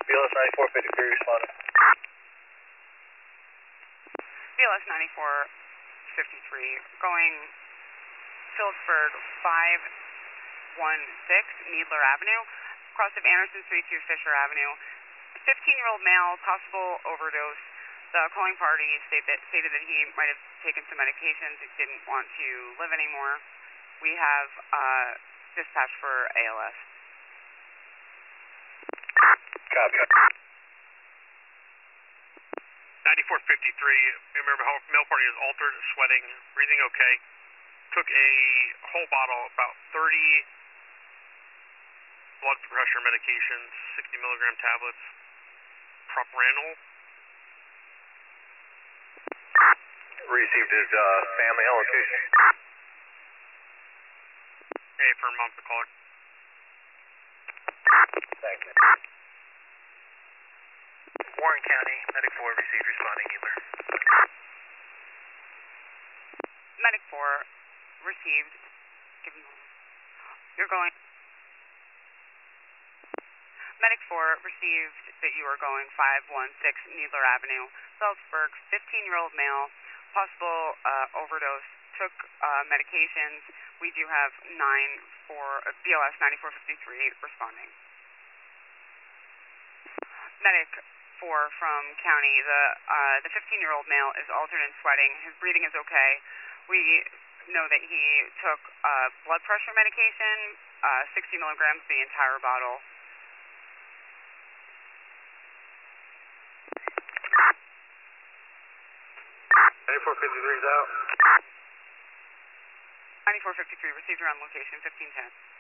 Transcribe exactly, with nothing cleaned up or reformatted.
B L S ninety-four fifty-three responding. B L S ninety-four fifty-three, going Phillipsburg five one six, Needler Avenue, cross of Anderson Street to Fisher Avenue. fifteen-year-old male, possible overdose. The calling party stated that, stated that he might have taken some medications, he didn't want to live anymore. We have uh, dispatch for A L S. Copy. ninety-four fifty-three, remember how male party is altered, sweating, breathing okay. Took a whole bottle, about thirty blood pressure medications, sixty milligram tablets, propranolol. Received his uh, family and location. Hey, for mom to caller. Thank you. Warren County, Medic four received responding Needler. Medic four received. Give me a moment. You're going. Medic four received that you are going five one six Needler Avenue, Phillipsburg, fifteen-year-old male, possible uh, overdose, took uh, medications. We do have nine for uh, B L S ninety-four fifty-three responding. Medic four from county, the uh, the fifteen-year-old male is altered and sweating. His breathing is okay. We know that he took uh, blood pressure medication, uh, sixty milligrams, the entire bottle. ninety-four fifty-three is out. ninety-four fifty-three, received around location, fifteen ten.